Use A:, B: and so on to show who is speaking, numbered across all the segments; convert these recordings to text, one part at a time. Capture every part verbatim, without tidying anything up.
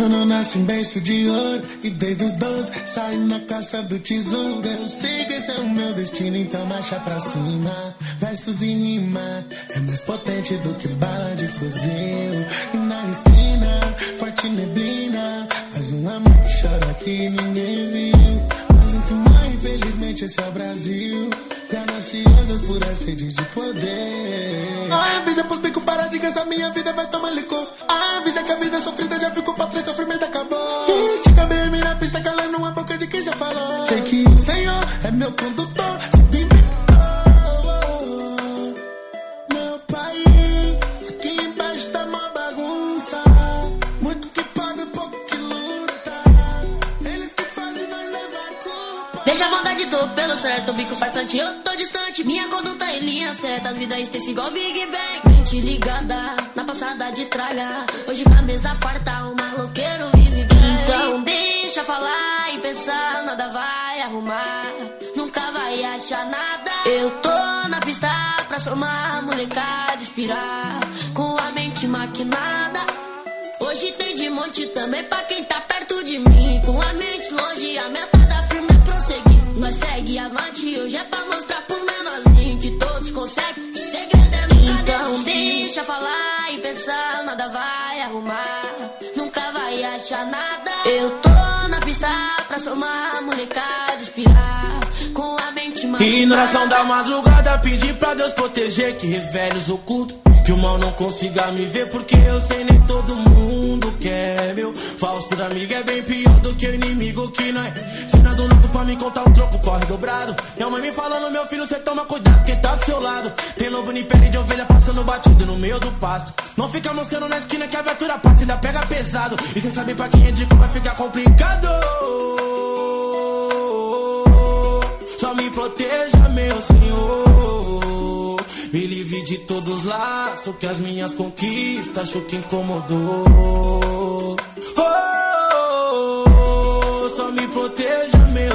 A: Eu não nasci em berço de ouro e desde os doze saí na caça do tesouro. Eu sei que esse é o meu destino, então marcha pra cima. Versos em rima é mais potente do que bala de fuzil. E na esquina, forte neblina, mais um amor que chora que ninguém viu. Mas o que morre, infelizmente, esse é o Brasil. Gananciosas por a sede de poder. Ah, avisa pros bicos parar de essa minha vida vai tomar licor. Ah, avisa que a vida é sofrida, já ficou pra trás, sofrimento acabou. Estica B M na pista, calando uma boca de quem já falou. Sei que o Senhor é meu condutor, sempre me guiou. Meu pai, aqui embaixo tá uma bagunça. Muito que paga, pouco que luta. Eles que fazem, nós levam a culpa.
B: Deixa a maldade tô pelo certo, o bico faz sorte, eu tô distante. Minha conduta em linha certa, as vidas extensas igual Big Bang. Mente ligada, na passada de traga. Hoje com a mesa farta, o maloqueiro vive bem. Então deixa falar e pensar, nada vai arrumar. Nunca vai achar nada. Eu tô na pista pra somar, molecada, inspirar. Com a mente maquinada. Hoje tem de monte também pra quem tá perto de mim. Com a mente longe, a meta da firma é prosseguir. Nós segue avante, hoje é pra mostrar pros menorzinhos que todos conseguem. Segredo é nunca então deixa falar e pensar, nada vai arrumar. Nunca vai achar nada. Eu tô na pista pra somar, molecada, inspirar. Com a mente maquinada.
C: E na oração da madrugada pedi pra Deus proteger, que revele os ocultos, que o mal não consiga me ver, porque eu sei nem todo mundo quer meu. Falso da amiga é bem pior do que o inimigo que não é. Ensinando louco pra me contar um troco, corre dobrado. Minha mãe me falando, meu filho, cê toma cuidado, quem tá do seu lado. Tem lobo em pele de ovelha passando batido no meio do pasto. Não fica moscando na esquina que a viatura passa, ainda pega pesado. E cê sabe pra quem é de vai ficar complicado. Só me proteja, meu Senhor. Me livre de todos os laços que as minhas conquistas achou que incomodou. Oh, oh, só me proteja, meu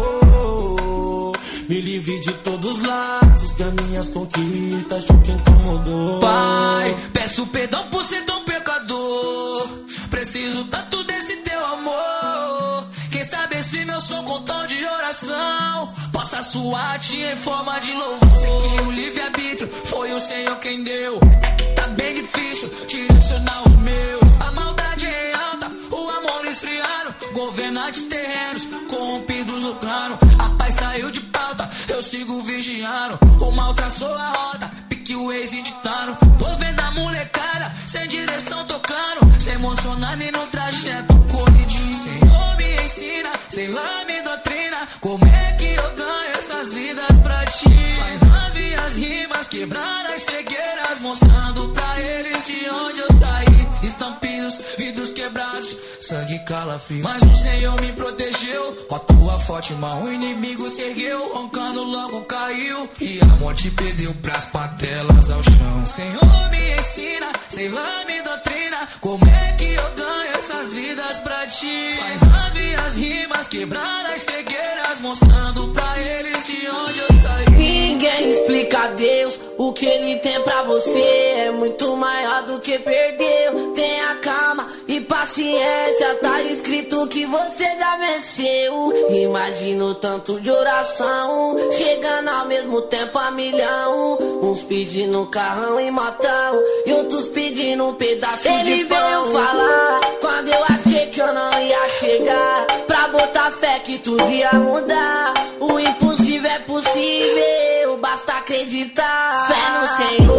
C: Senhor. Me livre de todos os laços que as minhas conquistas achou que incomodou.
D: Pai, peço perdão por ser tão pecador. Preciso tanto desse teu amor. Quem sabe esse meu som com tom de oração possa soar-te em forma de louvor. Sei que o livre-arbítrio foi o Senhor quem deu. É que tá bem difícil direcionar os meus. A maldade é alta, o amor esfriando. Governantes terrenos, corrompidos lucrando. A paz saiu de pauta, eu sigo vigiando. O mal traçou a rota, pique o ex ditando. Tô vendo a molecada, sem direção tocando, se emocionando e no trajeto colidindo. Senhor me ensina, sei lá me doutrina, como é que eu ganho essas vidas pra ti. Faz as minhas rimas quebrar as cegueiras, mostrando pra eles de onde eu saí. Estampidos, vidros quebrados, sangue calafrio. Mas o Senhor me protegeu, com a tua forte mão o inimigo se ergueu, roncando logo caiu, e a morte perdeu pras patelas ao chão. Senhor me ensina, sei lá me doutrina, como é que eu ganho essas vidas pra ti. Faz as minhas rimas quebrar as cegueiras, mostrando pra eles de onde eu saí.
B: Ninguém explica a Deus o que Ele tem pra você. É muito maior do que perdeu. Tenha calma e paciência, tá escrito que você já venceu. Imagina o tanto de oração, chegando ao mesmo tempo a milhão. Uns pedindo carrão e motão, e outros pedindo um pedaço Ele de pão. Ele veio falar quando eu achei que eu não ia chegar, pra botar fé que tudo ia mudar. O impossível é possível, basta acreditar. Fé no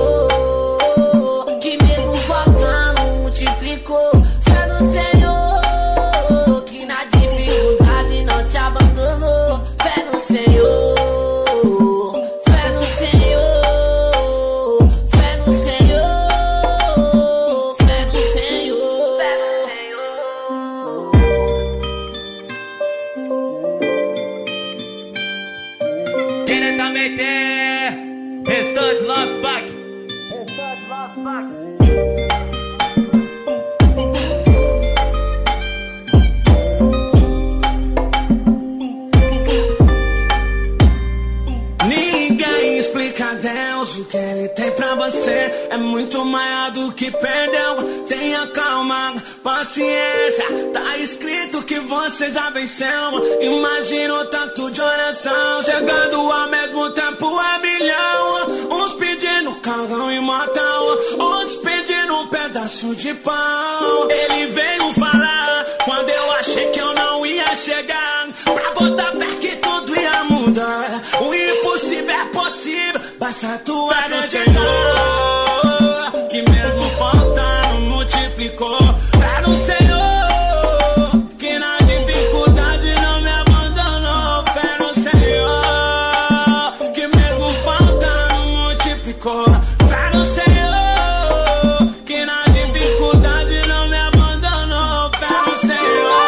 B: Senhor, que mesmo faltando multiplicou. Fé no Senhor, que na dificuldade não te abandonou. Fé no Senhor, fé no Senhor, fé no Senhor, fé no Senhor, fé no Senhor.
E: Diretamente, Restante Love Pack. Restante Love Pack.
C: Suplica a Deus, o que ele tem pra você é muito maior do que perdeu. Tenha calma, paciência, tá escrito que você já venceu. Imagina o tanto de oração chegando ao mesmo tempo a milhão. Uns pedindo carrão e montão, outros pedindo um pedaço de pão. Ele veio falar quando eu achei que eu não ia chegar, pra botar fé que tudo ia mudar. O impossível é possível, basta tu acreditar. Que mesmo faltando multiplicou. Fé no Senhor, que na dificuldade não me abandonou. Fé no Senhor, que mesmo faltando multiplicou. Fé no Senhor, que na dificuldade não me abandonou. Fé no Senhor.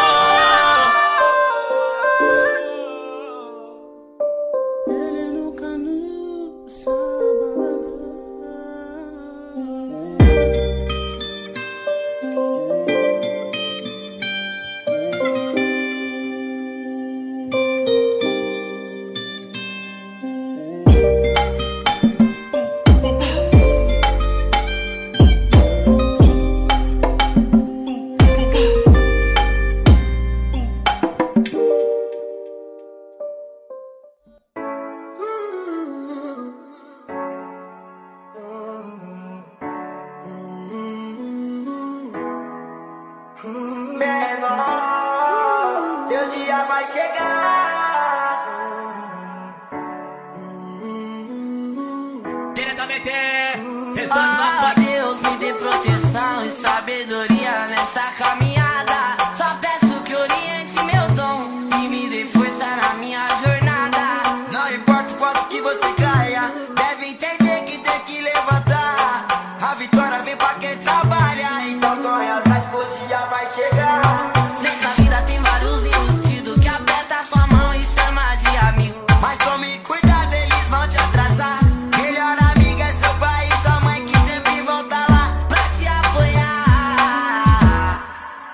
D: Menor, seu dia vai chegar.
E: Diretamente,
B: Ah, Deus me dê proteção e sabedoria nessa caminhada. Só peço que oriente meu dom e me dê força na minha jornada.
D: Não importa o quanto que você caia, deve entender que tem que levantar. A vitória vem pra quem trabalha, então corre atrás, o dia vai chegar.
B: Nessa vida tem vários enrustidos que aperta sua mão e chama de amigo.
D: Mas tome cuidado, eles vão te atrasar. Melhor amigo é seu pai e sua mãe que sempre vão tá lá
B: Pra te apoiar.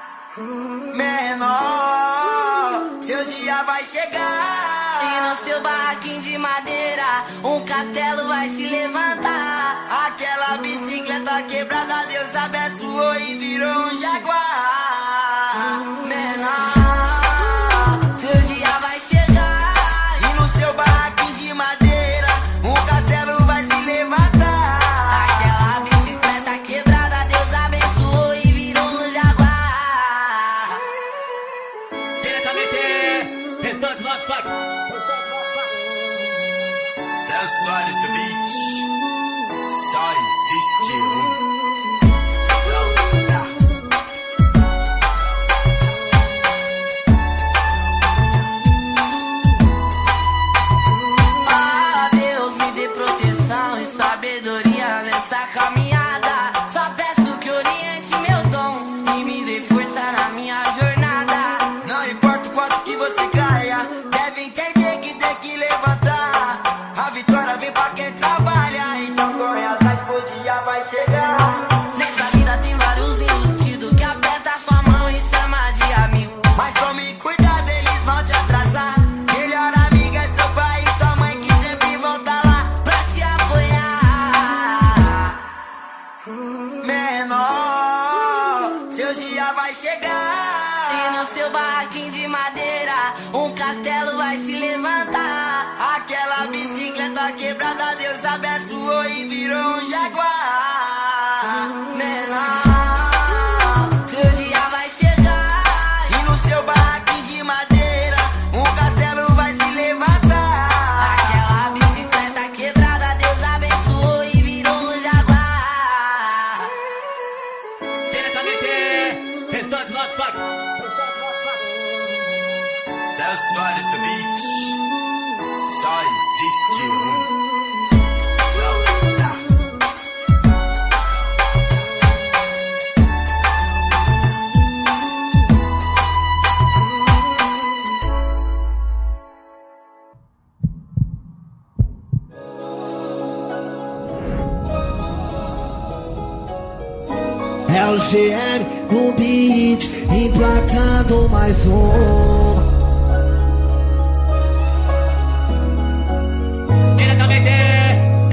D: Menor, seu dia vai chegar.
B: E no seu barraquinho de madeira um castelo vai se levantar.
D: Aquela bicicleta quebrada Deus abençoou e virou um jaguar.
B: Menor, seu dia vai chegar.
D: E no seu barraquinho de madeira um castelo vai se levantar.
B: Aquela bicicleta quebrada Deus abençoou e virou um jaguar.
E: diretamente, Restantes Love Fuck.
C: That's why it's the beach. Só existe um.
B: Ah, Deus me dê proteção e sabedoria nessa caminhada. Só peço que oriente meu dom e me dê força na minha jornada.
D: Não importa o quanto que você caia, deve entender que tem que levantar. A vitória vem pra quem trabalha, então corre atrás, o dia vai chegar.
B: Nessa vida tem vários enrustidos que aperta sua mão e chama de amigo.
D: Mas tome cuidado, eles vão te atrasar. Melhor amigo é seu pai e sua mãe que sempre vão tá lá
B: Pra te apoiar.
D: Menor, seu dia vai chegar.
B: E no seu barraquinho de madeira um castelo vai se levantar.
D: Aquela bicicleta quebrada Deus abençoou e virou um jaguar.
B: Menor, seu dia vai chegar.
D: E no seu barraquinho de madeira um castelo vai se levantar.
B: Aquela bicicleta quebrada Deus abençoou e virou um jaguar.
E: Diretamente, Restantes Love Fuck.
C: That's why it's the beach. Só existe um.
A: É o G M no beat, emplacando mais um.
E: Diretamente,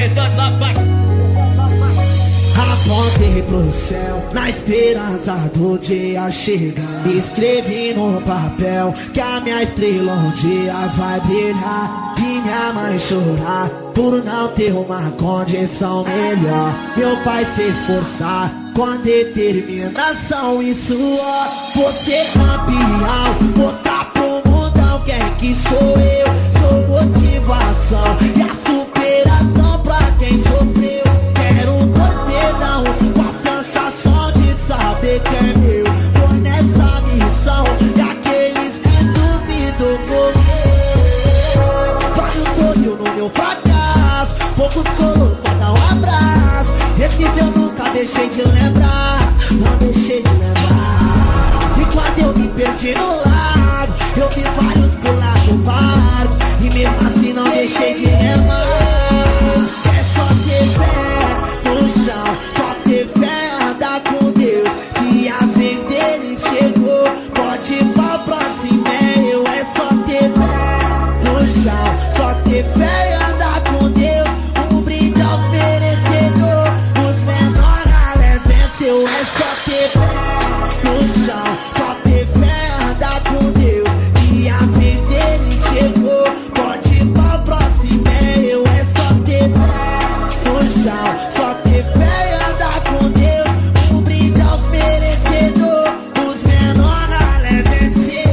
F: Apontei pro céu, na esperança do dia chegar. Escrevi no papel que a minha estrela um dia vai brilhar. Vi minha mãe chorar por não ter uma condição melhor. Meu pai se esforçar com determinação e suor. Você campeão, mostrar pro mundão quem que sou eu. Sou motivação e a superação pra quem sofreu. Quero um torpedão com a sensação de saber que é meu. Foi nessa missão e aqueles que duvidam morrer. Vários sorriu no meu fracasso, poucos colou pra dar um abraço. Esses eu nunca deixei de lembrar, não deixei de lembrar. E quando eu me perdi no lago, eu vi vários pular do barco, e mesmo assim não deixei de lembrar. É só ter fé no chão, só ter fé, andar com Deus. E a vez dele chegou, pode ir pra próxima, é eu. É só ter fé no chão, só ter fé e andar com Deus. Um brinde aos merecedores, os menores ralé venceu. É só ter fé no chão, só ter fé, andar com Deus. E a vez dele chegou, pode ir pra próxima, é eu. É só ter fé no chão, só ter fé e andar com Deus. Um brinde aos merecedores, os menores ralé venceu.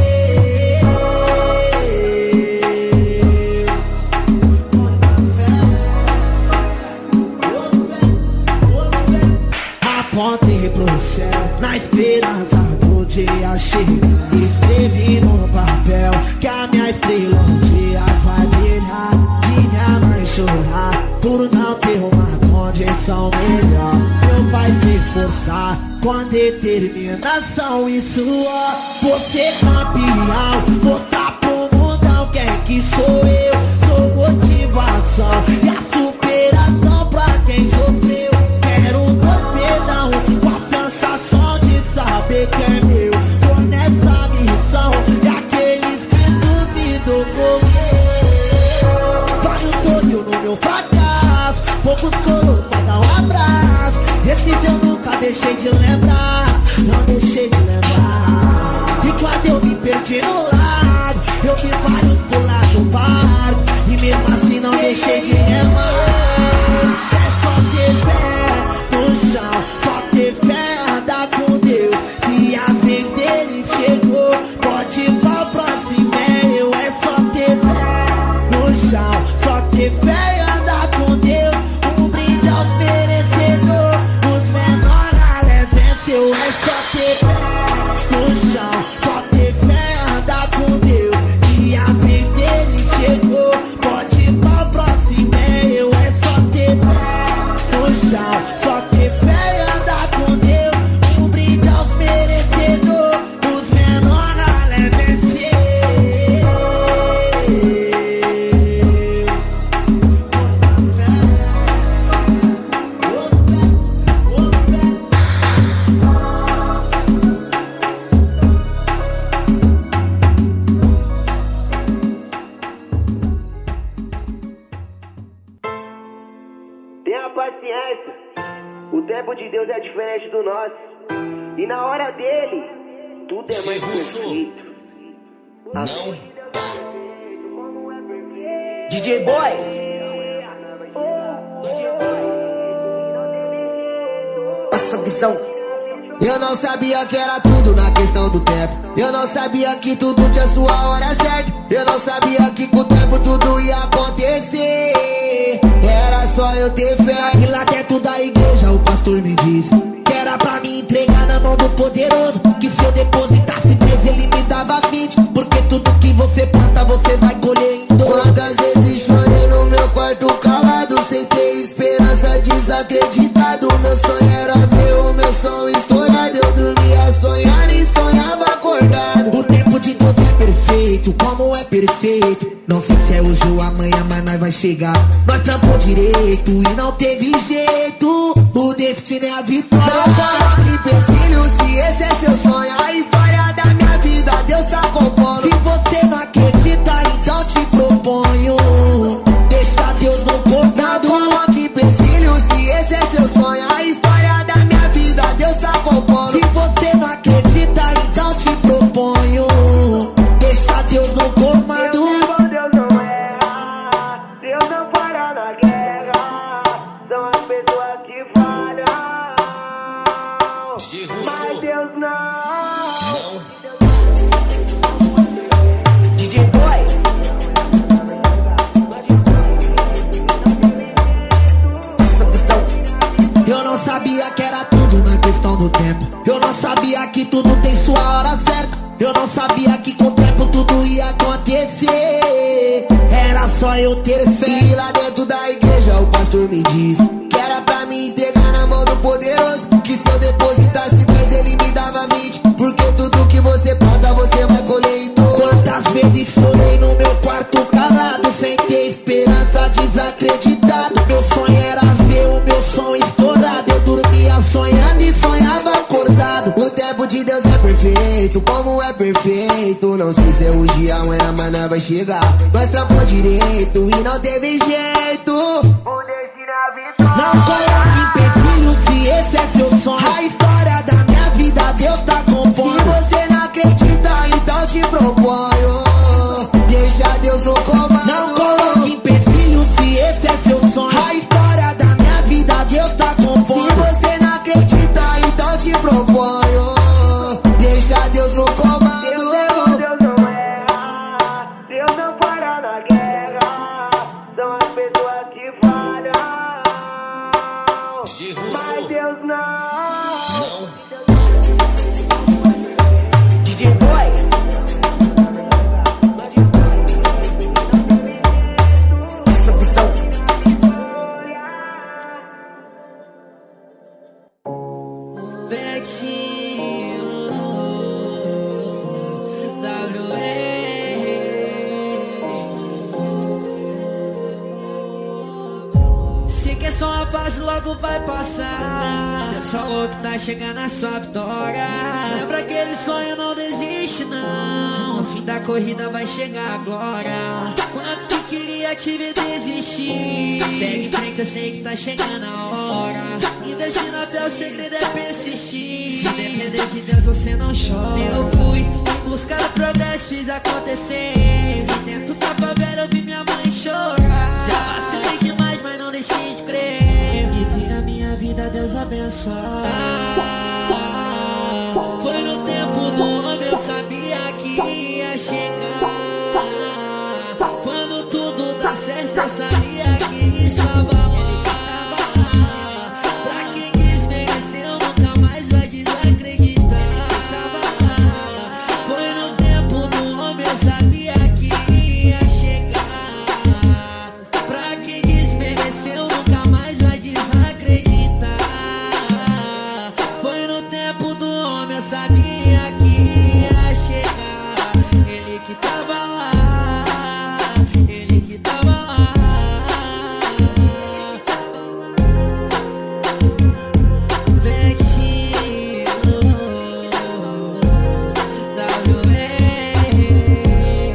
F: Apontei pro céu, na esperança do dia chegar. Escrevi no papel que a minha estrela um dia vai brilhar. Vi minha mãe chorar por não ter uma condição melhor. Meu pai se esforçar com determinação e suor. Você campeão, mostrar pro mundão quem que sou eu. Sou motivação e a superação pra quem sofreu. Quero um torpedão com a sensação de saber que é meu. Foi nessa missão e aqueles que duvidam morrer. Vários sorriu no meu fracasso, poucos colou pra dar um abraço. Esses eu nunca deixei de lembrar, não deixei de lembrar. E quando eu me perdi no lago, eu vi vários pular do barco, e mesmo assim não deixei de lembrar. É só ter fé no chão, só ter fé, andar com Deus. E a vez dele chegou, pode ir pra próxima, é eu. É só ter fé no chão, só ter fé e andar com Deus. Um brinde aos merecedores, os menores ralé venceu. É só ter fé no chão, só ter fé, andar com Deus. E a vez dele chegou, pode ir pra próxima, é eu. É só ter fé no chão, só ter fé e andar com Deus. Um brinde aos merecedores, os menores ralé venceu.
G: Tenha paciência, o tempo de Deus é diferente do nosso. E na hora dele, tudo é mais perfeito. Não
F: D J Boy,
G: passa a visão.
H: Eu não sabia que era tudo na questão do tempo. Eu não sabia que tudo tinha sua hora certa. Eu não sabia que com o tempo tudo ia acontecer. Era só eu ter fé.
F: e lá dentro da igreja o pastor me disse que era pra me entregar na mão do poderoso, que se eu depositasse três ele me dava vinte, porque tudo que você planta você vai colher em dobro.
H: Quantas vezes chorei no meu quarto calado, sem ter esperança, desacreditado. Meu sonho era ver o meu som estourado. Eu dormia sonhando e sonhava acordado.
F: O tempo de Deus é perfeito, como é perfeito. Não sei se é hoje ou amanhã, mas nós vai chegar. Nós trampou direito e não teve jeito. O destino é a vitória.
H: Não coloque empecilho se esse é seu sonho. A história da minha vida Deus tá compondo.
F: Se você não acredita, então te proponho deixa Deus no comando.
H: Não coloque empecilho
G: Mas Deus não.
C: Não.
G: D J Boy.
F: Eu não sabia que era tudo na questão do tempo. Eu não sabia que tudo tem sua hora certa. Eu não sabia que com o tempo tudo ia acontecer. Era só eu ter fé.
H: E lá dentro da igreja o pastor me disse que era pra me entregar na mão do poderoso, que se eu depositasse dez ele me dava vinte, porque tudo que você planta você vai colher em dobro.
F: Quantas vezes chorei no meu quarto calado, sem ter esperança, desacreditado. Meu sonho era ver o meu som estourado. Eu dormia sonhando e sonhava acordado.
H: O tempo de Deus é perfeito, como é perfeito. Não sei se é hoje ou amanhã, mas nós vai chegar. Nós trampou direito e não teve jeito.
G: O destino é a vitória.
F: Não coloque empecilho se esse é seu sonho. A história da minha vida Deus tá compondo.
H: Se você não acredita, então te proponho, deixa Deus no comando.
F: Não coloque empecilho se esse é seu sonho. A história da minha vida Deus tá compondo.
H: Se você não acredita, então te proponho, deixa Deus no comando.
G: Deus, Deus não erra, Deus não para na guerra. São as pessoas que falham. Mas Deus não.
C: Não.
G: D J Boy.
D: Logo vai passar. Deus falou que tá chegando a sua vitória. Lembra aquele sonho, não desiste não. No fim da corrida vai chegar a glória. Quantos que queria te ver desistir? Segue em frente, eu sei que tá chegando a hora. Investir na fé, o segredo é persistir. Se depender de Deus, você não chora. Eu fui em busca do progresso, fiz acontecer. E dentro da favela eu vi minha mãe chorar. Já vacilei demais, mas não deixei de crer. Minha vida Deus abençoar. Foi no tempo do homem, eu sabia que ia chegar. Quando tudo dá certo, eu sabia que estava lá. Pra quem desmereceu, nunca mais vai desacreditar. Foi no tempo do homem, eu sabia que ia chegar. Pra quem desmereceu, nunca mais vai desacreditar. Foi no tempo do homem, eu sabia que ia chegar. Ele que tava lá, ele que tava lá. Vecino, W E.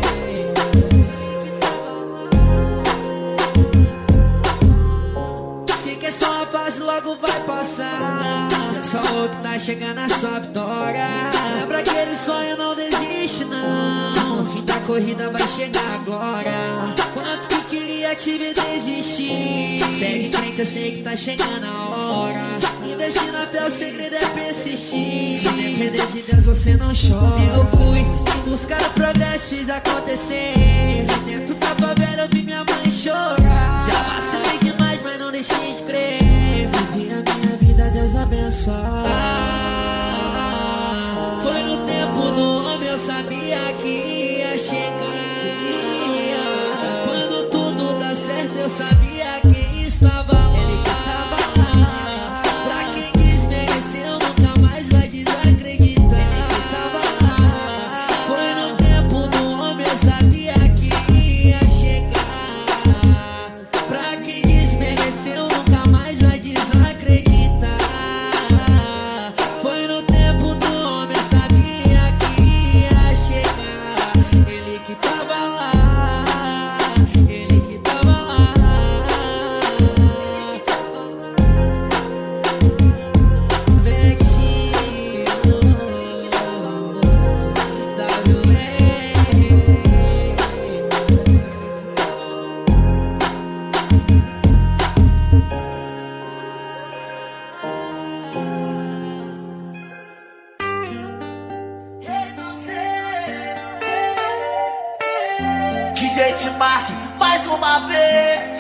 D: Se que é só uma fase, logo vai passar. Deus falou que tá chegando a sua vitória. Lembra aquele sonho, não desiste não. No fim da corrida vai chegar a glória. Quantos que queria te ver desistir? Segue em frente, eu sei que tá chegando a hora. Investir na fé, o segredo é persistir. Se depender de Deus, você não chora. Eu fui em busca do progresso, fiz acontecer. De dentro da favela eu vi minha mãe chorar. Já vacilei demais, mas não deixei de crer. Vivi a minha vida, Deus abençoar. Foi no tempo do homem, eu sabia que ia chegar. Quando tudo dá certo, eu sabia que estava lá. Pra quem desmereceu, nunca mais vai desacreditar. Foi no tempo do homem, eu sabia que ia chegar. Pra quem desmereceu, Mark, mais uma vez.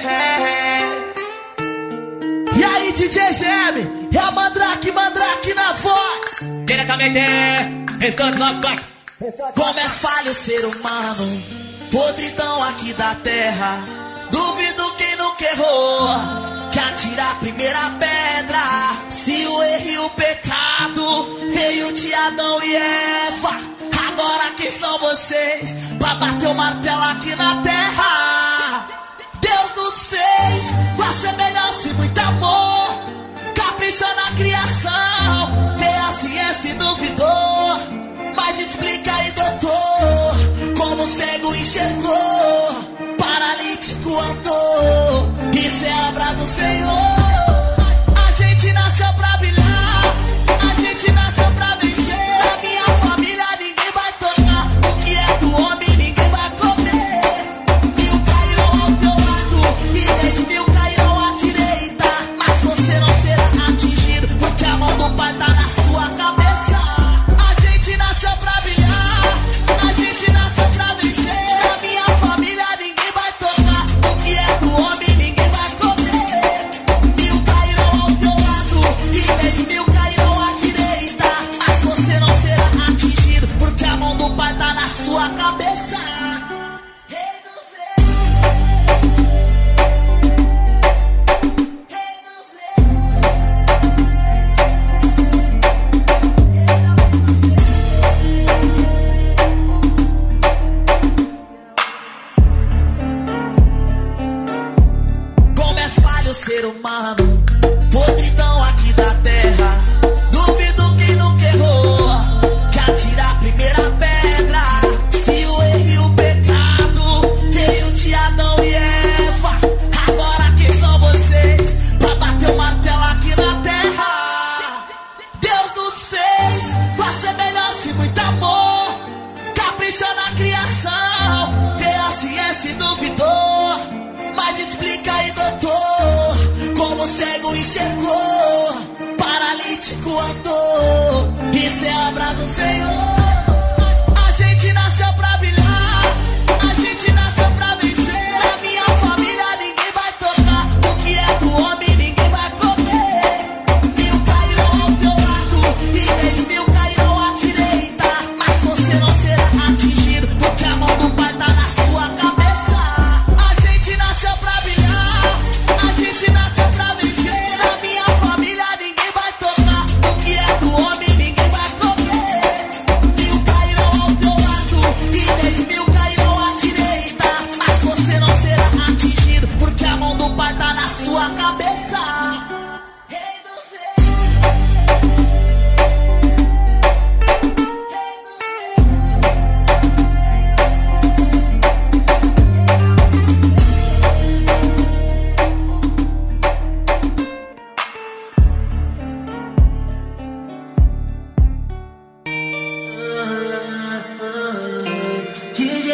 D: E aí, D J G M, é a Mandrake, Mandrake na voz.
E: Diretamente, Restante Love Funk.
D: Como é falho o ser humano, podridão aqui da terra. Duvido quem nunca errou, que atira a primeira pedra. Se o erro e o pecado veio de Adão e Eva, agora quem são vocês pra bater o martelo aqui na terra? Deus nos fez com a semelhança e muito amor, caprichou na criação, tem a ciência e duvidou. Mas explica aí, doutor, como o cego enxergou, paralítico andou. Isso é a obra do Senhor. A gente nasceu pra brilhar, a gente nasceu pra vencer. Na minha família ninguém vai tocar, o que é do homem ninguém vai comer. Mil cairão ao teu lado e dez mil cairão à direita, mas você não será atingido, porque a mão do Pai tá na sua cabeça. A gente nasceu pra brilhar, a gente nasceu pra vencer. Na minha família ninguém vai tocar, o que é do homem ninguém vai comer. Mil cairão ao teu lado e dez mil cairão à direita, mas você não será atingido, porque a mão do Pai tá na sua cabeça. Rei do céu, Rei do céu. Como é falho o ser humano, podridão aqui da terra. Duvido quem nunca errou, que atira a primeira pedra. Se o erro e o pecado veio de Adão e Eva, agora quem são vocês pra bater o martelo aqui na terra? Deus nos fez com a semelhança e muito amor, caprichou na criação, tem a ciência e duvidou. Mas explica aí, doutor, como o cego enxergou, paralítico andou. Isso é obra do Senhor. A gente nasceu pra brilhar, a gente nasceu pra vencer. Na minha família ninguém vai tocar, o que é do homem ninguém vai comer. Mil cairão ao teu lado e dez mil cairão à direita, mas você não será atingido, porque a mão do Pai tá na sua cabeça. A gente nasceu pra brilhar, a gente nasceu pra vencer. Na minha família ninguém vai tocar, o que é do homem ninguém vai comer. Mil cairão ao teu lado e dez mil cairão à direita, mas você não será atingido, porque a mão do Pai tá na sua cabeça. Rei do céu, Rei do D J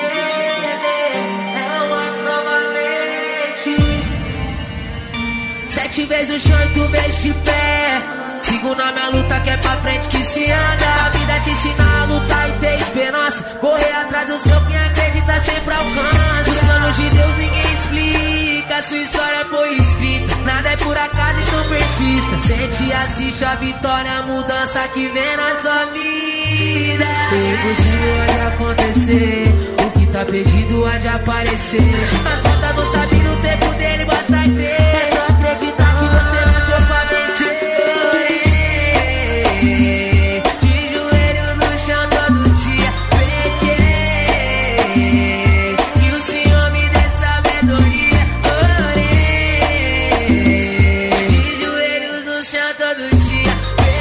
D: é o Axavalete. Sete vezes o chão e tu vezes de pé. Sigo na minha luta que é pra frente que se anda. A vida te ensina a lutar e ter esperança. Correr atrás do seu, quem acredita sempre alcança. Os planos de Deus ninguém explica, sua história foi escrita. Nada é por acaso, então persista. Sente e assiste a vitória, a mudança que vem na sua vida. É impossível de acontecer, o que tá perdido há de aparecer. Mas nada não sabe no tempo dele, basta crer. É só acreditar que você nasceu pra vencer. De joelho no chão todo dia, pequei, que o Senhor me dê sabedoria. Orei, de joelho no chão todo dia,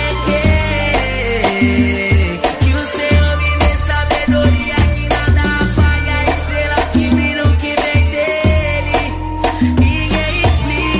D: pequei, que o Senhor me dê sabedoria, que nada apague a estrela que brilha, o que vem dele. Ninguém explica.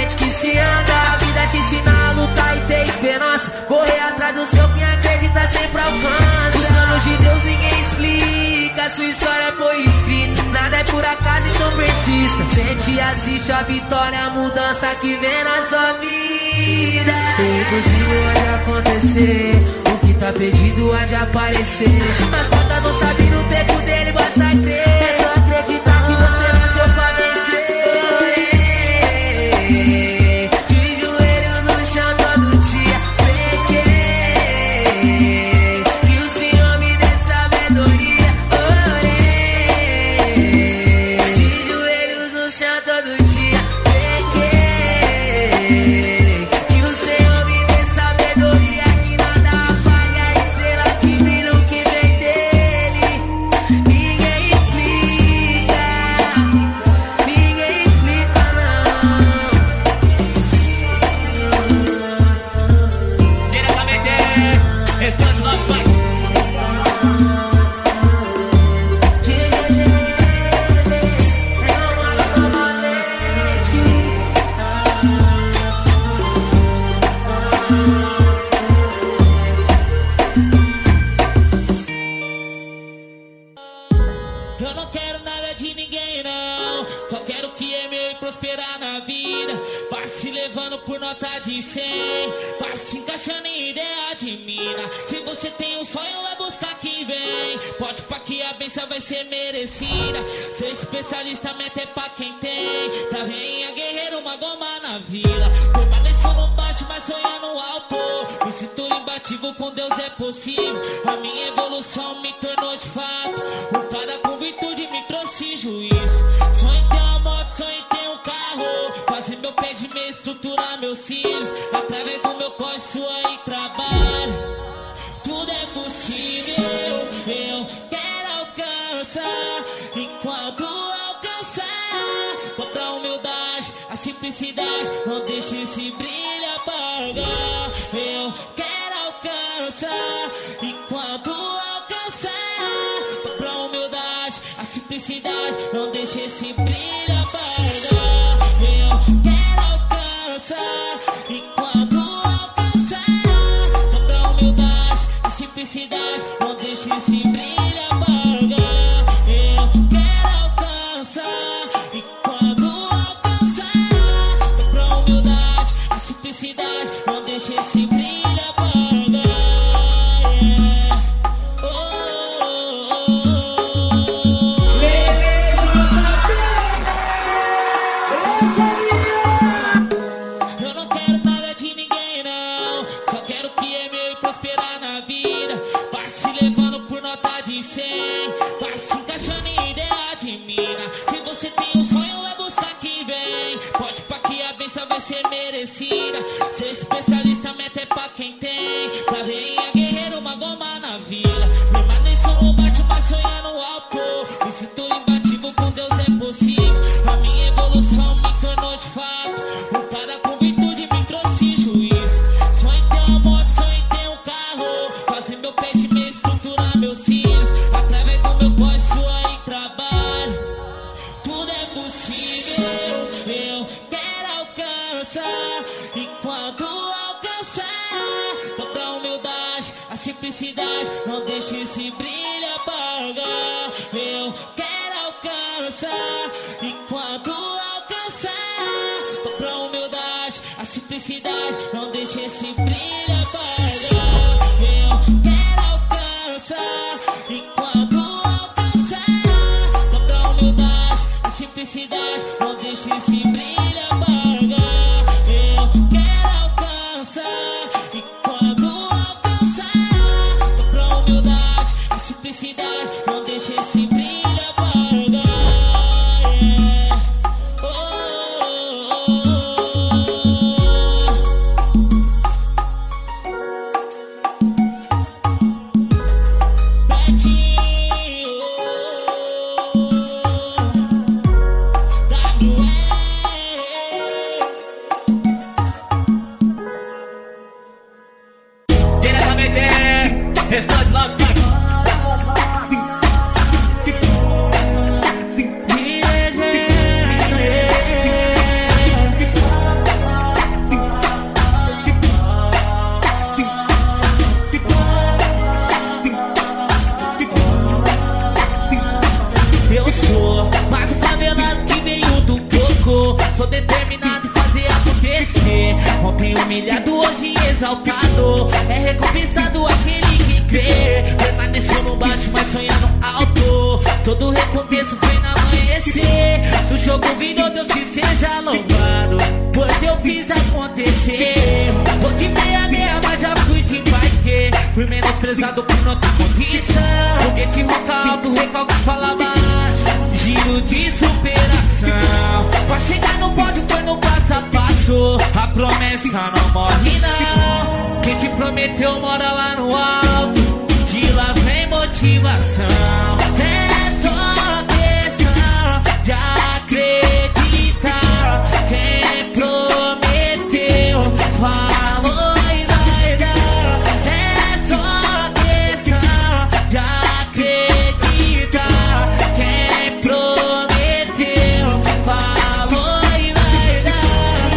D: frente que se anda. A vida te ensina a lutar e ter esperança. Correr atrás do seu, quem acredita sempre alcança. Os planos de Deus ninguém explica, sua história foi escrita. Nada é por acaso, então persista. Sente e assiste a vitória, a mudança que vem na sua vida. Tudo há de acontecer, o que tá perdido há de aparecer. Mas quando não sabe no tempo dele, basta crer. É só acreditar que você nasceu pra vencer. De joelho no chão todo dia, peguei. Que o Senhor me dê sabedoria. Orei. De joelhos no chão todo dia, peguei. Que o Senhor me dê sabedoria, que nada apague a estrela que brilha, o que vem dele. Ninguém explica, ninguém explica não.
E: Diretamente, Restante Love Fight.
D: Eu não quero nada de ninguém não, só quero o que é meu e prosperar na vida. Vai se levando por nota de cem, vai se encaixando em ideia de mina. Se você tem um sonho, vai buscar que vem. Pode pá que a benção vai ser merecida. Ser especialista, meta é pra quem tem. Pra rainha guerreiro, uma goma na vila. Permaneço no bate, mas sonhando alto. Me sinto imbatível, com Deus é possível. A minha evolução me tornou de fato. O cada com virtude me trouxe juízo. Sonho em ter uma moto, sonho em ter um carro. Fazer meu pé de meia, estruturar meus cílios. Através do meu corre, suor e trabalho. Tudo é possível, eu quero alcançar. Enquanto alcançar, toda a humildade, a simplicidade, não deixe esse brilho apagar. Eu quero alcançar, enquanto alcançar, toda a humildade, a simplicidade, não deixe esse brilho apagar. Eu quero alcançar, enquanto alcançar, toda a humildade, a simplicidade, não deixe esse brilho apagar. Eu quero alcançar, enquanto alcançar, toda a humildade, a simplicidade, não deixe esse brilho apagar. Yeah. Oh, oh, oh. Eu não quero nada de ninguém não, só quero o que é meu e prosperar na vida. Vai se levando por nota de cem, vai se encaixando em ideia de mina. Se você tem um sonho, vai buscar que vem. Pode pá que a benção vai ser merecida. Ser especialista, meta é pra quem tem. Pra rainha guerreiro, uma goma na vila. Permaneço no bate, mas sonhando alto. Me sinto imbatível, com Deus é possível. A minha evolução me tornou de fato. O cada com virtude me trouxe juízo. Sonho em ter uma moto, sonho em ter um carro. Fazer meu pé de meia, estruturar meus cílios. Através do meu corre, suor e trabalho. Tudo é possível, eu quero alcançar. Enquanto alcançar, toda a humildade, a simplicidade, não deixe esse brilho apagar. Eu quero alcançar, enquanto alcançar, toda a humildade, a simplicidade, não deixe esse brilho apagar. Eu quero alcançar, enquanto alcançar, toda a humildade, a simplicidade, não deixe esse brilho apagar. Eu quero alcançar, enquanto alcançar, toda a humildade, a simplicidade, não deixe esse brilho apagar. Yeah. Oh, oh, oh, oh. Ontem humilhado, hoje exaltado. É recompensado aquele que crê. Permaneceu no baixo, mas sonhando alto. Todo recomeço foi no amanhecer. Se o jogo virou, Deus que seja louvado, pois eu fiz acontecer. Tô de meia meia, mas já fui de bike. Fui menosprezado por outra condição. Foguete roca alto, recalque fala baixo. Giro de superação. Pra chegar no pódio foi no passo a passo. A promessa não morre não. Quem te prometeu mora lá no alto. De lá vem motivação. É só questão de acreditar. Quem prometeu falou e vai dar. É só questão de acreditar. Quem prometeu falou e vai dar.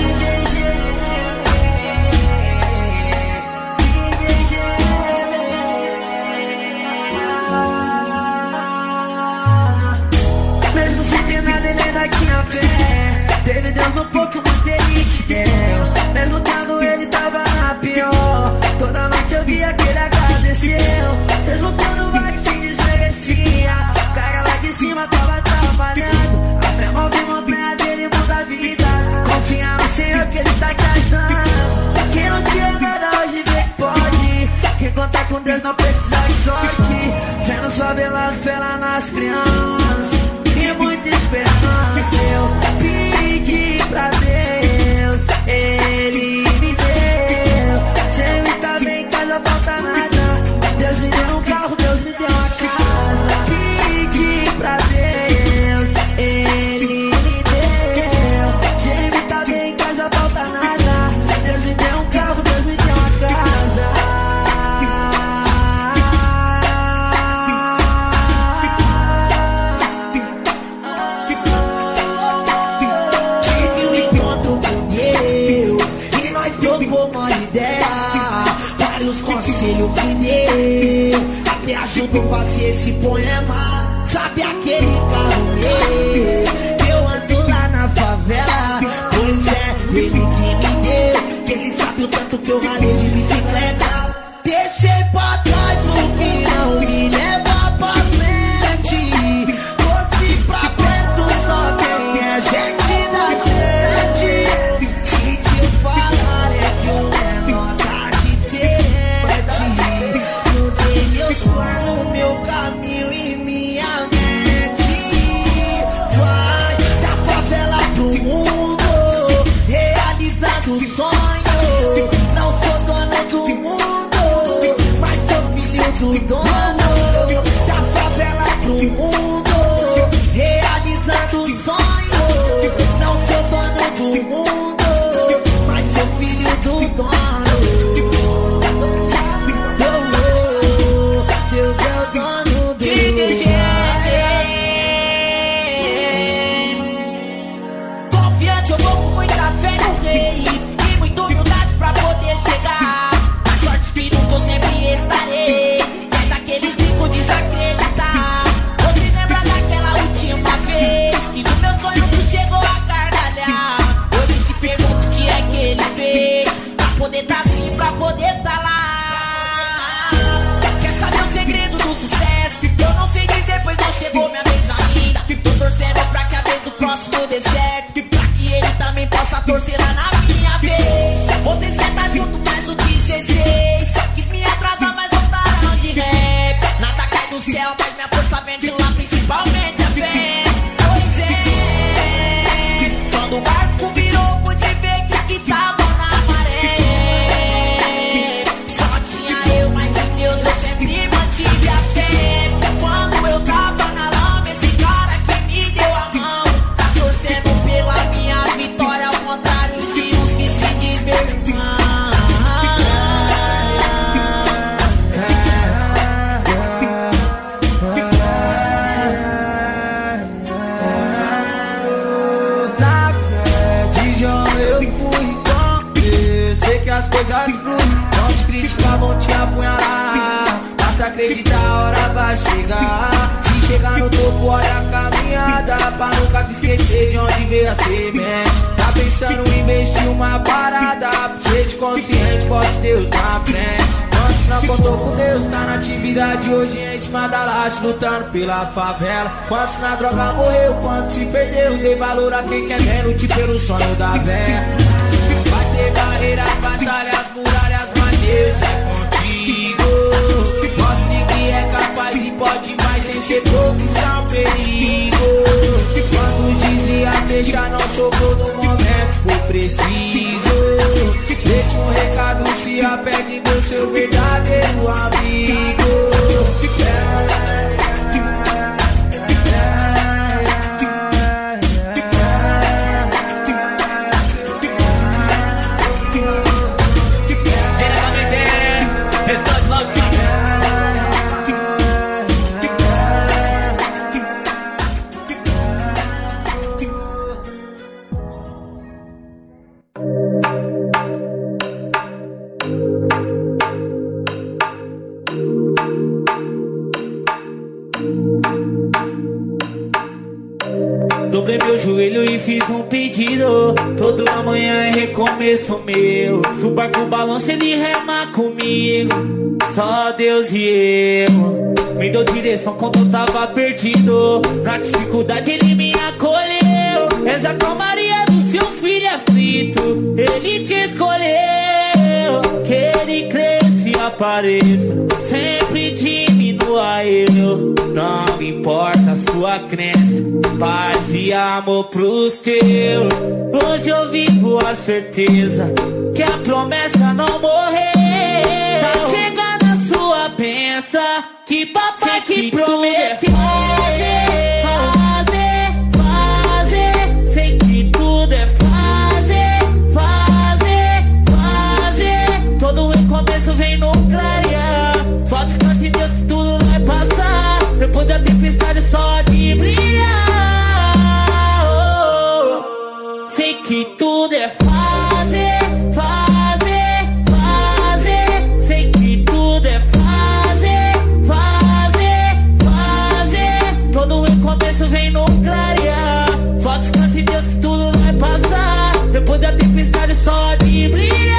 D: Mesmo sem ter nada, ele ainda tinha fé. Teve Deus no pouco, mas ele te deu. Mesmo quando ele tava na pior, toda noite eu via que ele agradeceu. Mesmo quando vai se desmerecia, cara lá de cima tava trabalhando. A fé move montanha dele, muda vidas. Confia no Senhor que ele tá te ajudando. Quem não tinha nada hoje vê que pode. Quem conta com Deus não precisa de sorte. Fé no favelado, fé lá nas crianças e muita esperança. Eu pedi pra Deus, Ele me deu. Jamie tá bem em casa, falta nada. Deus me deu um carro, Deus me deu uma casa. Pedi pra Deus, Ele me deu. Jamie tá bem em casa, falta nada. Deus me deu um carro, Deus me deu uma casa. Vários conselhos me deu, até ajudou a fazer esse poema. Sabe aquele carro meu que eu ando lá na favela? Pois é, ele que me deu, que ele sabe o tanto que eu ralei de bicicleta. Deixei pra trás o que não me leva pra frente. Trouxe pra perto só quem é gente da gente. Se te falar é que o menor tá diferente. Mudei meus planos, meu caminho e minha mente. Vai da favela pro mundo, realizando o sonho. Não sou dono do mundo, mas sou filho do dono. Da favela pro mundo, realizando o sonho. Não sou dono do mundo, mas sou filho do dono. Deus é o dono do confiante, eu vou com muita fé no rei e muita humildade pra poder chegar. A sorte que nunca eu sempre estarei. É daqueles ricos desacreditar. Você lembra daquela última vez que no meu sonho tu chegou a gargalhar? Hoje se pergunta o que é que ele fez pra poder tá assim, pra poder tá lá. Quer saber o segredo do sucesso? Eu não sei dizer, pois não chegou minha vez ainda. Tô torcendo pra que a vez do próximo dê certo, pra que ele também possa torcer lá na minha vez. Vocês querem tá junto, mais o que cês fez. Só quis me atrasar, mas voltaram de rap. Nada cai do céu, mas minha força vem de lá, principalmente a fé. Pois é, quando o barco virou, pude ver que que tava na maré. Só tinha eu, mas em Deus eu sempre mantive a fé. Quando eu tava na lama, esse cara que me deu a mão tá torcendo pela minha vitória, ao contrário de uns que se diz meu irmão. Na fé de João eu fui com Deus, sei que as coisas fluem. Vão te criticar, vão te apunhalar, basta acreditar, a hora vai chegar. Se chegar no topo, olha a caminhada, pra nunca se esquecer de onde veio a semente. Tá pensando em investir uma parada, pra você
F: consciente, bote Deus na frente. Quantos não contou com Deus, tá na atividade hoje em cima da laje, lutando pela favela. Quantos na droga morreu, quantos se perdeu, dei valor a quem quer ver, lute pelo sonho da véia. Vai ter barreiras, batalhas, muralhas, mas Deus é contigo. Mostre que é capaz e pode mais sem ser profissão, perigo. Quando dizia fechar, não socorro no momento for preciso. Deixa um recado, se apegue do seu verdadeiro amigo.
I: Dobrei meu joelho e fiz um pedido. Todo amanhã é recomeço meu. Suba com o balanço, ele rema comigo. Só Deus e eu. Me deu direção quando eu tava perdido. Na dificuldade ele me acolheu. És a calmaria do seu filho aflito. Ele te escolheu. Que ele cresça e apareça. Sempre diminua eu. Não importa a sua crença. Paz e amor pros teus. Hoje eu vivo a certeza que a promessa não morreu. Tá chegando a sua pensa que papai te prometeu. Fazer, fazer, sei que tudo é fazer, fazer, fazer. Todo recomeço vem no clarear. Só descanse em Deus que tudo vai passar. Depois da tempestade só de brilhar. Sei que tudo é fazer, fazer, fazer. Sei que tudo é fazer, fazer, fazer. Todo recomeço vem no clarear. Só descanse em Deus que tudo vai passar. Depois da tempestade só de brilhar.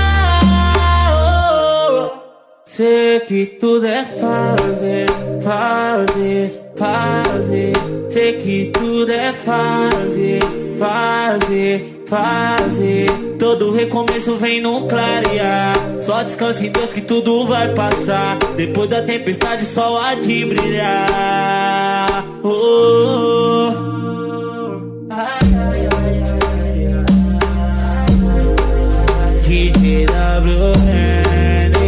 I: Sei que tudo é fazer, fazer, fazer. Sei que tudo é fazer, fazer, fazer. Todo recomeço vem no clarear. Só descanse em Deus que tudo vai passar. Depois da tempestade só há de brilhar. Oh, oh, oh. Ai, ai, ai, ai, ai, ai. D J W N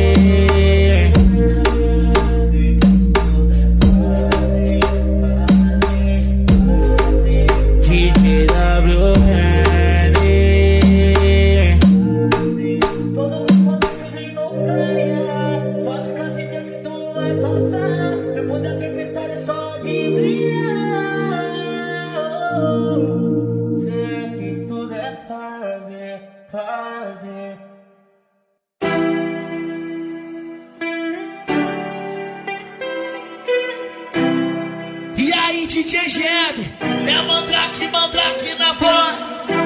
D: D J Jeb, é Mandrake, Mandrake na voz.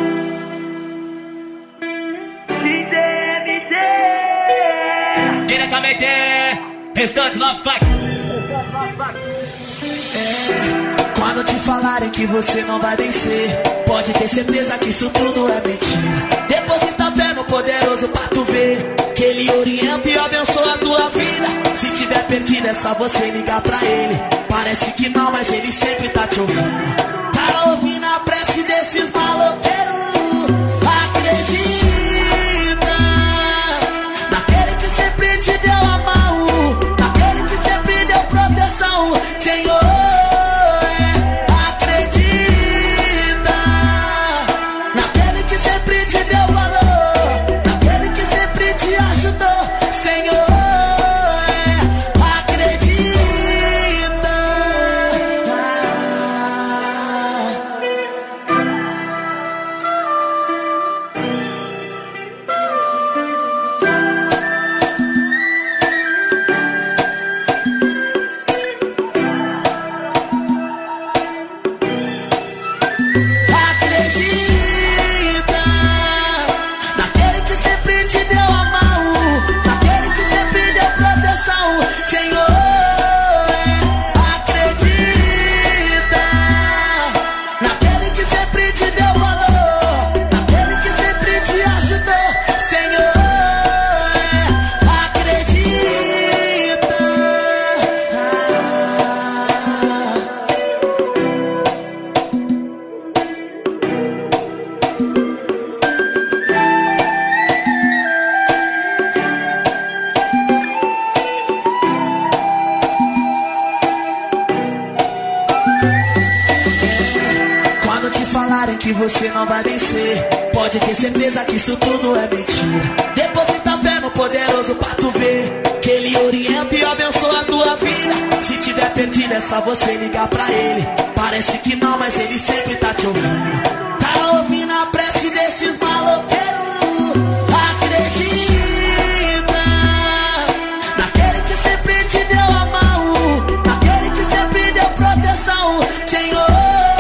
D: D J M D,
E: diretamente, Restante Love Fight.
D: Quando te falarem que você não vai vencer, pode ter certeza que isso tudo é mentira. Deposita fé no poderoso pra tu ver que ele orienta e abençoa a tua vida. Se tiver perdido é só você ligar pra ele. Parece que não, mas ele sempre tá te ouvindo. Tá ouvindo a prece desses maloqueiros. Acredita naquele que sempre te deu a mão, naquele que sempre deu proteção, Senhor. você não vai vencer. Pode ter certeza que isso tudo é mentira. Deposita fé no poderoso pra tu ver que ele orienta e abençoa a tua vida. Se tiver perdido é só você ligar pra ele. Parece que não, mas ele sempre tá te ouvindo. Tá ouvindo a prece desses maloqueiros. Acredita naquele que sempre te deu a mão, naquele que sempre deu proteção, Senhor.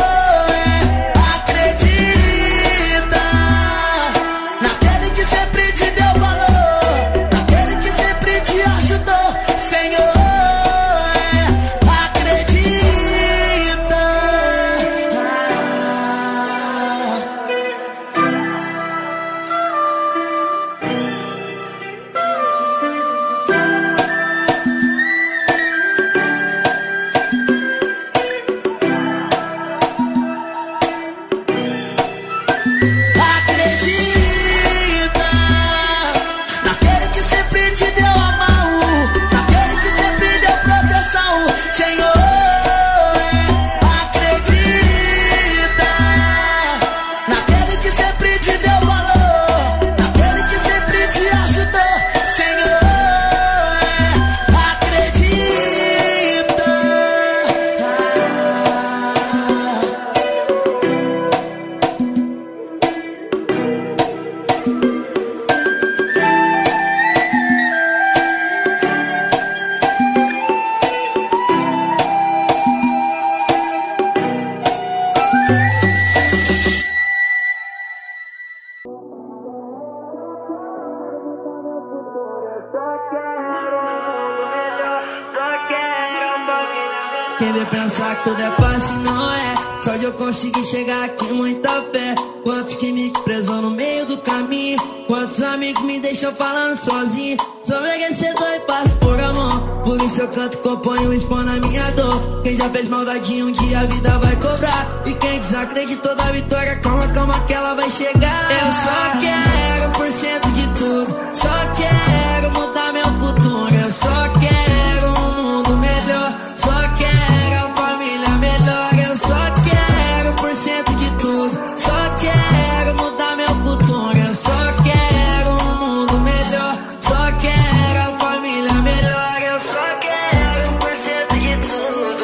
J: Quem vem pensar que tudo é fácil, não é. Só de eu conseguir chegar aqui, muita fé. Quantos que me prezou no meio do caminho, quantos amigos me deixam falando sozinho. Sou merecedor e passo por amor. Por isso eu canto, componho, expondo a minha dor. Quem já fez maldade um dia a vida vai cobrar. E quem desacreditou da vitória, calma, calma que ela vai chegar. Eu só quero por cento de tudo, só quero mudar meu futuro. Eu só quero um mundo melhor, só quero a família melhor. Eu só quero por cento de tudo, só quero mudar meu futuro. Eu só quero um mundo melhor, só quero a família melhor. Eu só quero por cento de tudo,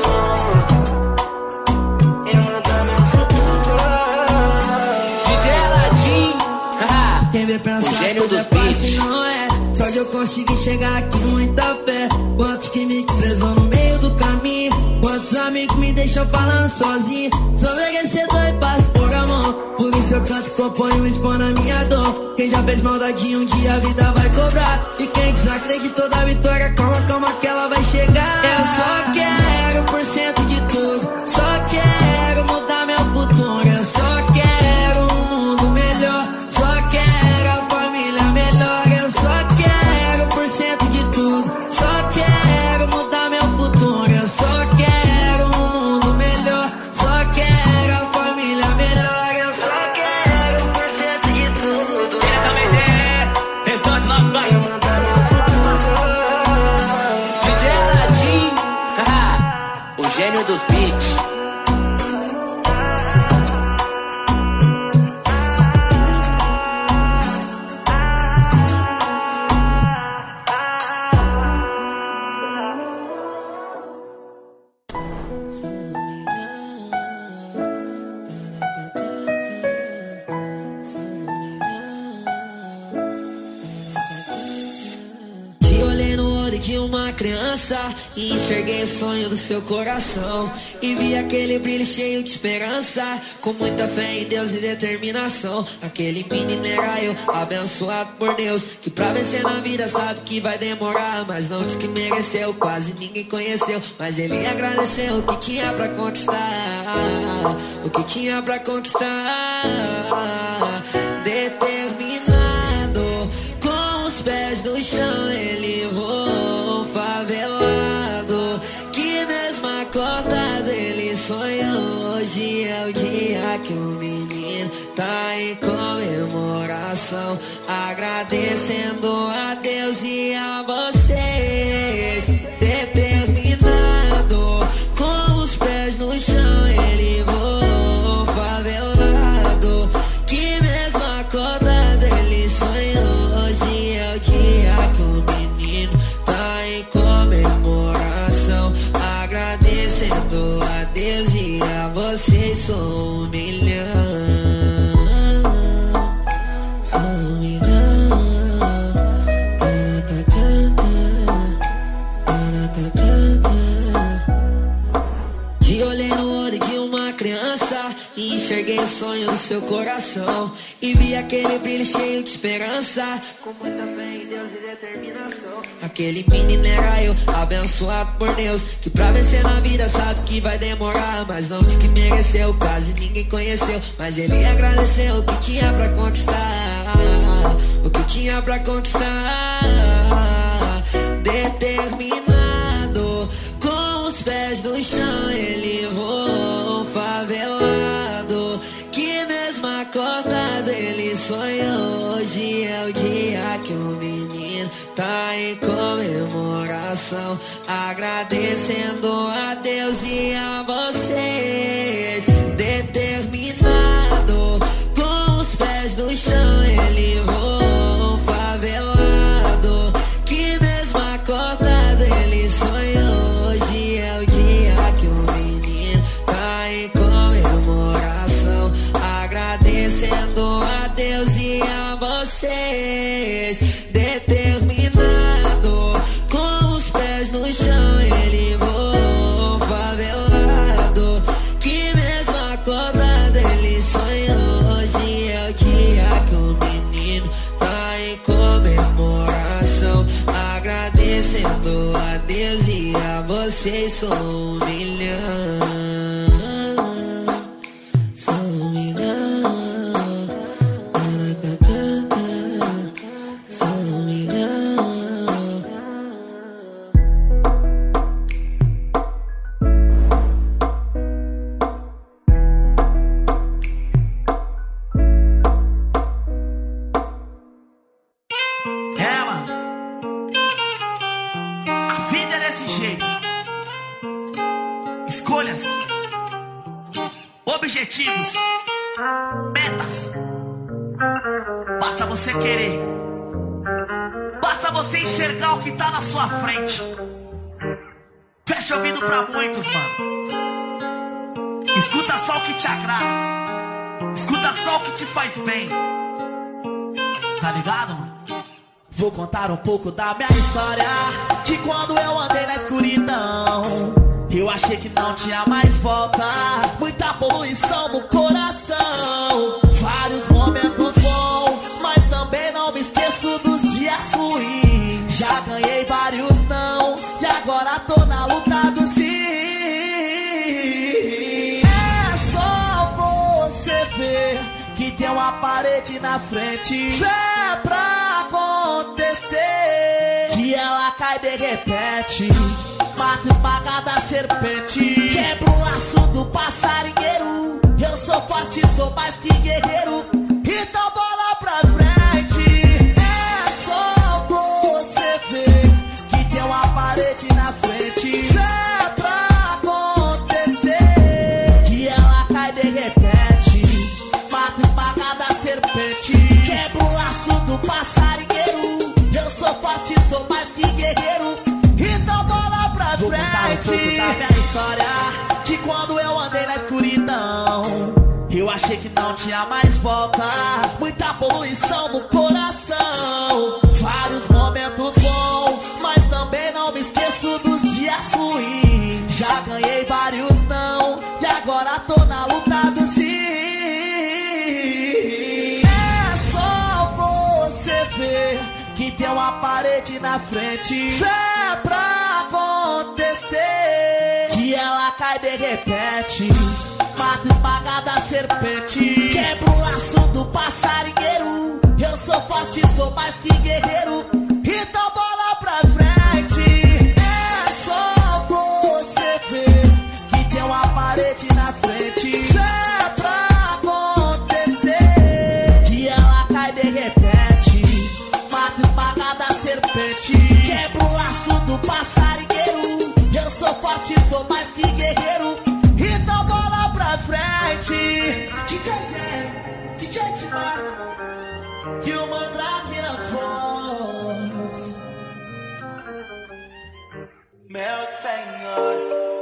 J: eu mudar meu futuro. D J Aladim, haha. Quem vem pensar que tudo é fácil, não é. Só de eu conseguir chegar aqui, muita fé. Quantos que me prezou no meio do caminho, quantos amigos me deixam falando sozinho. Sou merecedor e passo por amor. Por isso eu canto, componho, expondo a minha dor. Quem já fez maldade um dia a vida vai cobrar. E quem desacreditou da vitória, calma, calma que ela vai chegar. Eu só quero por cento de tudo, só quero mudar meu futuro. Eu só quero um mundo melhor, só quero a família melhor. Eu só quero por cento de tudo, só quero mudar meu futuro. Eu só quero um mundo melhor, só quero a família melhor. Eu só quero por cento de tudo.
E: Diretamente, restante lá vai.
J: D J Aladim,
E: haha, o gênio dos beats.
J: De uma criança e enxerguei o sonho do seu coração e vi aquele brilho cheio de esperança, com muita fé em Deus e determinação. Aquele menino era eu, abençoado por Deus, que pra vencer na vida sabe que vai demorar, mas não diz que mereceu, quase ninguém conheceu, mas ele agradeceu o que tinha pra conquistar, o que tinha pra conquistar. Determinado, com os pés no chão ele voou favelado, que mesmo acordado ele sonhou. Hoje é o dia que o menino tá em comemoração, agradecendo a Deus e a vocês. Determinado, com os pés no chão ele voou favelado, seu coração e vi aquele brilho cheio de esperança, com muita fé em Deus e determinação. Aquele menino era eu, abençoado por Deus, que pra vencer na vida sabe que vai demorar, mas não de que mereceu, quase ninguém conheceu, mas ele agradeceu o que tinha pra conquistar, o que tinha pra conquistar. Determinado, com os pés no chão, ele voou favelado, que mesmo acordado ele sonhou. Hoje é o dia que o menino tá em comemoração, agradecendo a Deus e a vocês. Determinado, com os pés no chão, ele voou favelado, que mesmo acordado ele sonhou. Hoje é o dia que o menino tá em comemoração, agradecendo a Deus e a vocês. Determinado, com os pés no chão, ele voou favelado, que mesmo acordado ele sonhou. Hoje é o dia que o menino tá em comemoração, agradecendo a Deus e a vocês. Sou um milhão, sou um milhão, sou um milhão.
C: É, mano. A vida é desse jeito. Escolhas, objetivos, metas. Basta você querer, basta você enxergar o que tá na sua frente. Fecha o ouvido pra muitos, mano. Escuta só o que te agrada, escuta só o que te faz bem. Tá ligado, mano? Vou contar um pouco da minha história, de quando eu andei na escuridão. Eu achei que não tinha mais volta, muita poluição no coração. Vários momentos bons, mas também não me esqueço dos dias ruins. Já ganhei vários não, e agora tô na luta do sim. É só você ver que tem uma parede na frente, fé pra acontecer, que ela cai de repente, mata esmagada a serpente, quebra o laço do passarinheiro. Eu sou forte, sou mais que guerreiro, então bola pra frente. É só você ver que tem uma parede na frente, fé pra acontecer, que ela cai de repente, mata esmagada a serpente, quebra o laço do passarinheiro. Eu sou forte, sou mais que guerreiro, então bola pra frente. Vou contar um pouco da minha história, de quando eu andei na escuridão. Eu achei que não tinha mais volta, muita poluição no coração. Vários momentos bons, mas também não me esqueço dos dias ruins. Já ganhei vários não, e agora tô na luta do sim. É só você ver que tem uma parede na frente, fé pra acontecer, que ela cai de repente, mata esmagada a serpente, quebra o laço do passarinheiro. Eu sou forte, sou mais que guerreiro, então bola pra frente. É só você ver que tem uma parede na frente, fé pra acontecer, que ela cai de repente, mata esmagada a serpente, quebra o laço do passarinheiro. Eu sou forte, sou mais que guerreiro, então bola pra frente. D J Zé, D J Timar, que o mandrake na voz.
I: Meu Senhor,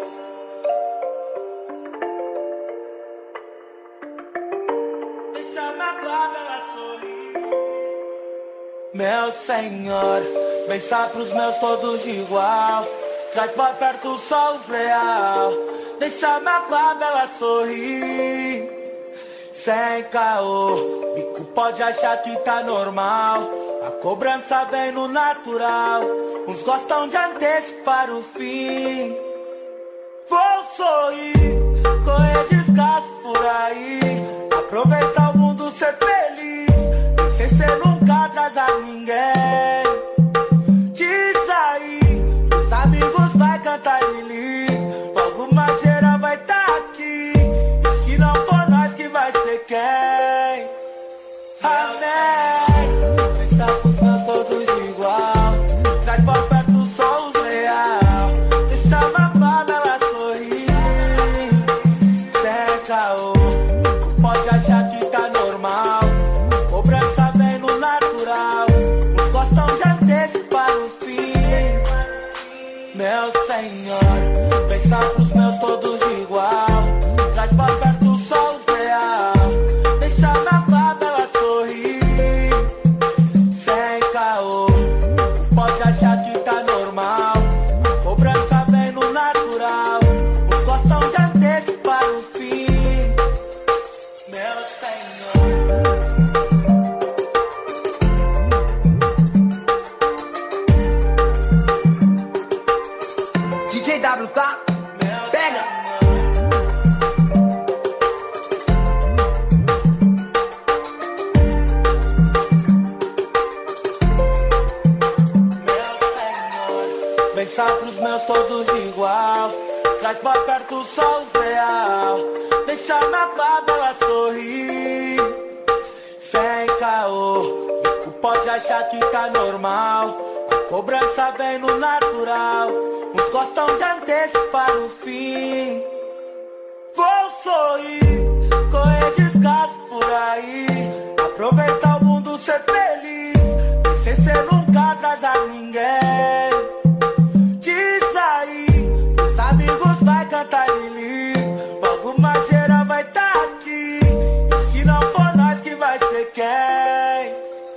I: deixa minha glória ela sorrir. Meu Senhor, vem só pros meus todos de igual, traz pra perto só os leal. Deixa minha glória ela sorrir.
C: sem caô. Bico pode achar que tá normal, a cobrança vem no natural. Uns gostam de antecipar o fim. Vou sorrir, correr descaso por aí, aproveitar o mundo, ser feliz, sem ser nunca atrasar ninguém. Diz aí, os amigos vai cantar Lili, logo mais geral vai tá aqui. E se não for nós, que vai ser quem? Amém. Pensamos nós todos igual, traz pra perto só os real. Deixa na fama ela sorrir, sem caô. Pode achar que tá normal, cobrança vem no natural. Uns gostam de antecipar o fim. Meu Senhor, pensa pros meus todos igual, traz pra perto só os real. Deixa na fama ela sorrir, sem caô. Pode achar que tá normal, cobrança vem no natural. Uns gostam de antecipar o fim. Meu Senhor. D J W, tá? Pega! Pensar pros meus todos igual, traz pra perto só os real. Deixa na fábula sorrir, sem caô. Bico pode achar que tá normal, a cobrança vem no natural. Uns gostam de antecipar o fim. Vou sorrir, correr descaso por aí, aproveitar o mundo, ser feliz, sem ser nunca atrasar ninguém. Diz aí, os amigos vai cantar Lili, logo mais geral vai tá aqui. E se não for nós, que vai ser quem?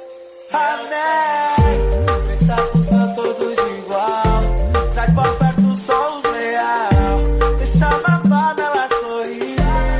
C: Amém. Pensar pros meus todos igual, traz pra perto só os real. Deixa na fama ela sorrir,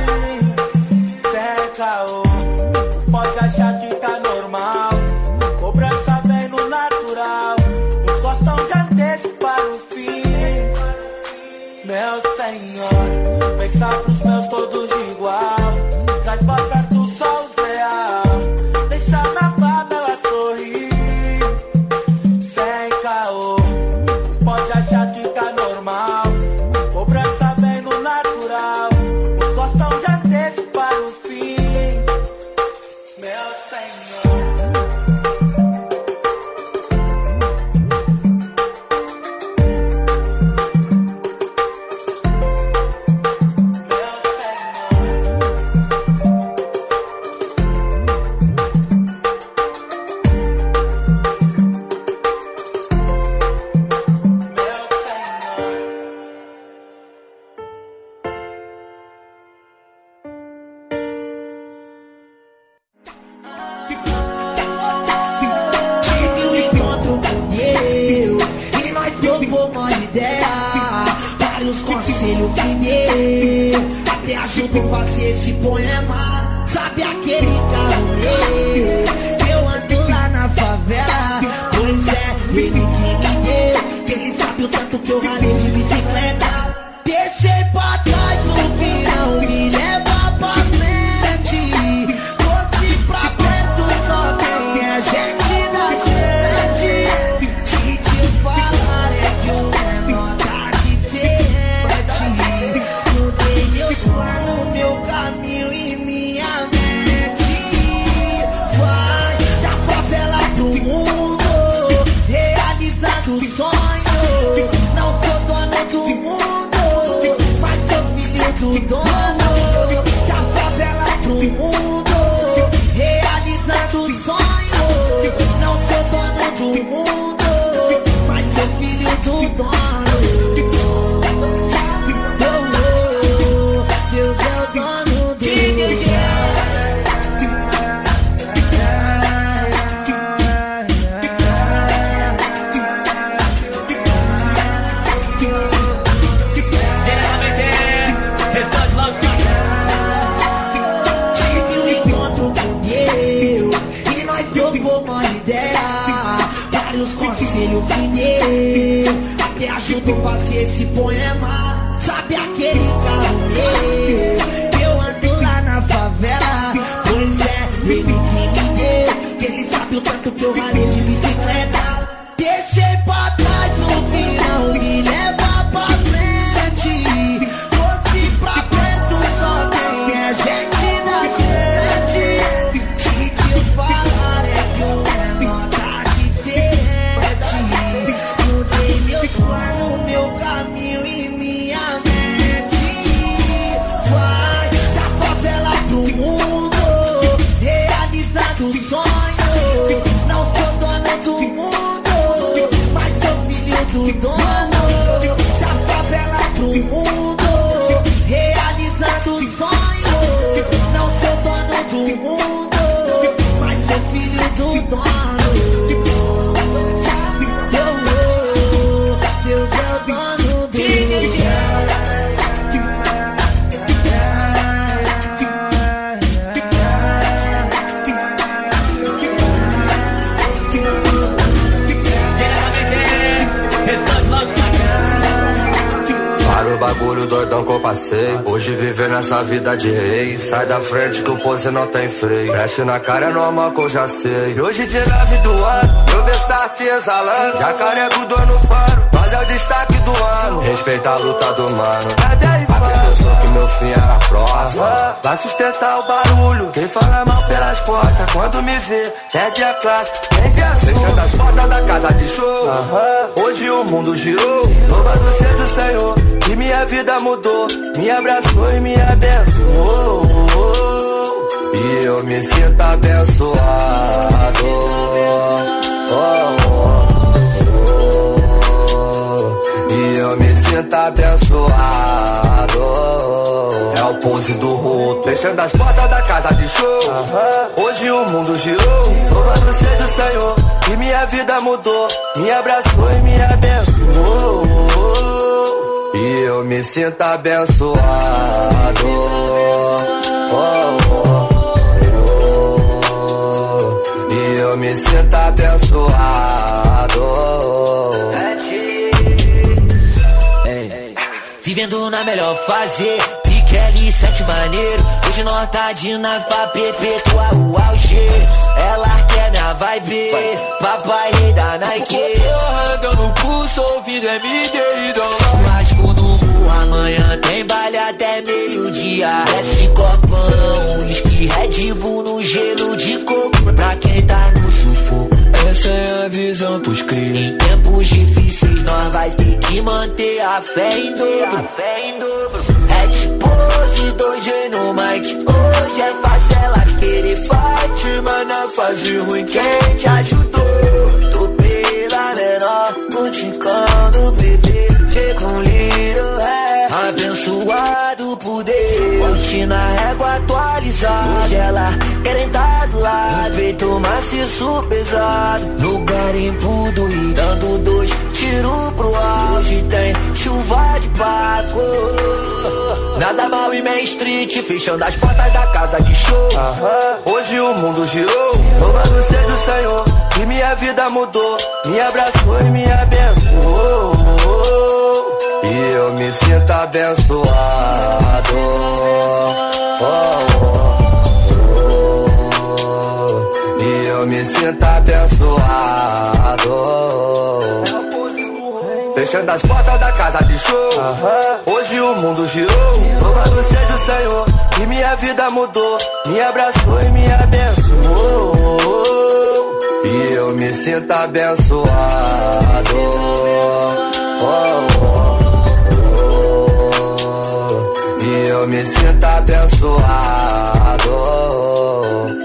C: sem caô. Pode achar que tá normal, cobrança vem no natural. Uns gostam de antecipar o fim. Meu Senhor, pensar pros meus todos igual, traz pra perto só os real. Deixa na fama ela sorrir, sem caô. Pode achar que tá normal, cobrança vem no natural. Uns gostam de antecipar o fim. Meu Senhor.
F: Tive um encontro com Deus e nós trocou uma ideia, vários conselhos que deu, até ajudou a fazer esse poema. Sabe aquele carro meu que eu ando lá na favela? Pois é, ele que me deu, que ele sabe o tanto que eu ralei de bicicleta. Deixei pra trás o que não me leva pra frente, trouxe pra perto só quem é gente da gente. Se te falar é que o menor tá diferente, mudei meus planos, meu caminho e minha mente. Vai da favela pro mundo, realizando o sonho. Não sou dono do mundo, mas sou filho do dono. Da favela pro mundo, realizando o sonho. Não sou dono do mundo, mas sou filho do dono. Deus é o dono do vários conselhos que dei, até ajudou a fazer esse poema. Sabe aquele carro meu, eu ando lá na favela. Pois é, ele que me deu, que ele sabe o tanto que eu ralei de bicicleta. Deixei pra trás o que não me leva pra frente. Fosse pra frente só tem é gente na gente. Se te falar é que o menor tá diferente. Mudei meus planos, meu caminho e minha mente. Vai da favela pro mundo, realizando o sonho. Não sou dono do mundo, mas sou filho do dono. Da favela pro mundo, realizando o sonho. Não sou dono do mundo, mas sou filho do dono. Deus é o dono do mundo.
K: Para o bagulho doidão que eu passei. Hoje viver nessa vida de rei. Sai da frente que o pose não tem freio. Preste na cara é normal que eu já sei. E hoje de nove do ano, eu vejo essa arte exalando. Já carrego o dono faro, mas é o destaque do ano. Respeita a luta do mano. Cadê a infância? Pensou que meu fim era próxima. Vai sustentar o barulho. Quem fala mal pelas costas, quando me vê, perde a classe, perde a sua. Fechando as portas da casa de show. Hoje o mundo girou. Louvado seja o Senhor, que minha vida mudou, me abraçou e me abençoou. E eu me sinto abençoado. Oh, oh, oh. E eu me sinto abençoado. É o pose do roto, fechando as portas da casa de show. Hoje o mundo girou. Louvado seja o Senhor, que minha vida mudou, me abraçou e me abençoou. E eu me sinto abençoado. Oh, oh, oh. E eu me sinto abençoado.
J: Ei, vivendo na melhor fase, Kelly, sete maneiro. Hoje nós tá de nave pra perpetuar o auge. Ela quer minha vibe, papai rei da Nike. Ando no pulso, ouvindo M D e dom. Raspo no mu, amanhã tem baile até meio-dia. Desce copão, whisky, Red Bull no gelo de coco. Pra quem tá no sufoco, essa é a visão pros cria. Em tempos difíceis nós vai ter que manter a fé em dobro. A fé em dobro. É tipo pose, dois G no mic. Hoje é fácil elas querer fight, mas na fase ruim quem te ajudou? Tô pela menor, multicando bebê. Chega um little é abençoado por Deus. Rotina régua atualizada. Hoje ela querem tá do lado, feito maciço pesado. No garimpo do Rio, dando dois tiros pro ar. Hoje tem chuva de paco. Nada mal em Main Street, fechando as portas da casa de show.
K: Hoje o mundo girou. Louvado seja o Senhor, que minha vida mudou, me abraçou e me abençoou. E eu me sinto abençoado. Oh, oh, oh. E eu me sinto abençoado. Fechando as portas da casa de show. Hoje o mundo girou. Louvado seja o Senhor, que minha vida mudou, me abraçou e me abençoou. E eu me sinto abençoado. Oh, oh, oh. E eu me sinto abençoado.